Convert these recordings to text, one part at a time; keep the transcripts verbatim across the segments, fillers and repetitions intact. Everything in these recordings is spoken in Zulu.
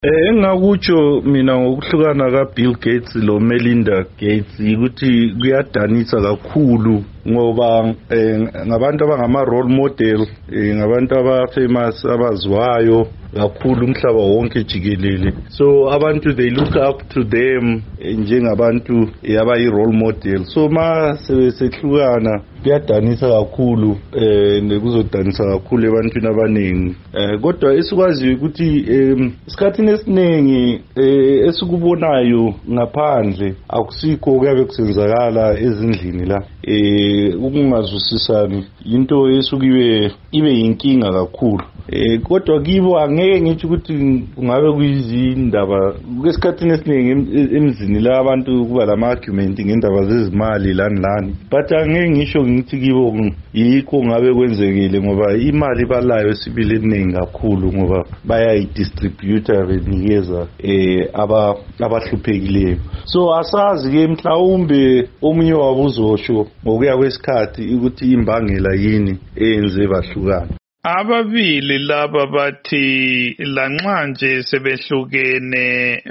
Eh engakutsho mina ngokuhlukana kaBill Gates lo Melinda Gates ukuthi kuyadanisa kakhulu ngoba ngabantu abangama role model ngabantu aba famous abaziwayo kakhulu umhlaba wonke jikelele, so abantu they look up to them njengabantu abayi role model. So ma sebesehlukana kuyadanisa kakhulu eh nekuzodanisa kakhulu ebantwini abaningi, eh kodwa esikwazi ukuthi isikhathini esiningi esikubonayo ngaphandle akusikho kuyabe kusenzakala ezindlini la, eh ukungazwisisani into esukiwe ibe yinkinga kakhulu. Eh kodwa kibo angeke ngithi ukuthi kungabe kuyizindaba kwesikhathini esiningi emzini la abantu kuba lama argument ngendaba zezimali lani lani, but angeke ngisho ngithi kibo yikho ngabe kwenzekile ngoba imali balayo sibili eningi kakhulu ngoba bayayidistributor benikeza eh aba abahluphekileyo. So asazi ke mhlawumbe omunye wabo uzosho ngokuya kwesikhathi ukuthi imbangela yini eyenze bahlukana. Ababili laba bathi lanxa nje sebehlukene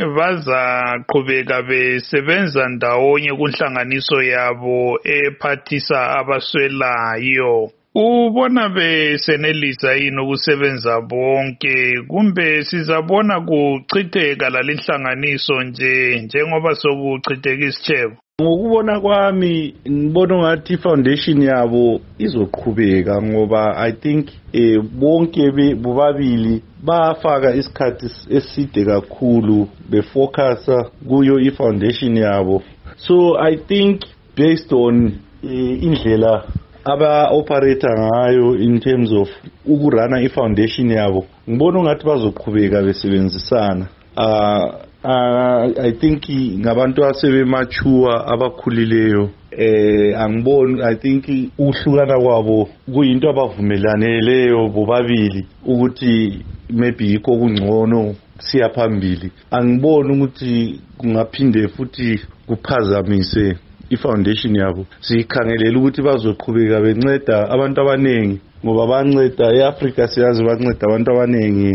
bazaqhubeka besebenza ndawonye kunhlanganiso yabo ephathisa abaswelayo. Ubona besenelisa yini ukusebenza bonke kumbe sizabona kuchitheka lalinhlanganiso nje njengoba sokuchitheka isitshebo? Ngokubona kwami ngibona ngathi foundation yabo izoqhubeka ngoba I think eh bonke bobabili bafaka isikhathi eside kakhulu befocusa kuyo ifoundation yabo. So I think based on eh, indlela aba operator ngayo in terms of ukurana ifoundation yabo, ngibona ngathi bazoqhubeka besebenzisana. uh, Uh, I think ngabantu asebe mature abakhulileyo, eh angiboni I think uhlukana kwabo kuyinto abavumelaneleyo bobabili ukuthi maybe yikho kungcono siya phambili. Angiboni ukuthi kungaphinde futhi kuphazamise ifoundation yabo. Sikhangelela ukuthi bazoqhubeka benceda abantu abanengi ngoba banceda eAfrica, siyazi banceda abantu abanengi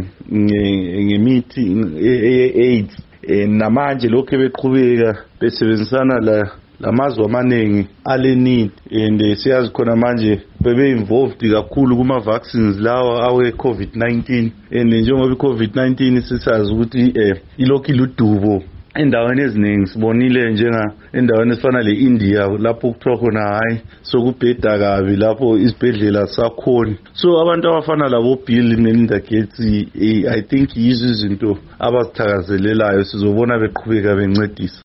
ngemithi ye-AIDS. Eh namanje lokho beqhubeka besebenzisana la lamazwe amanengi ale need, and siyazi khona manje bebe involved kakhulu kuma vaccines lawa awe COVID nineteen, and njengoba iCovid nineteen sisazi ukuthi eh ilokhu iludubo endaweni eziningi. Sibonile njenga endaweni efana le-India lapho kuthiwa khona hayi sokubheda kabi lapho isibhedlela sakhona. So abantu abafana labo Bill Melinda Gates I think yizo izinto abazithakazelelayo sizobona beqhubeka bencedisa.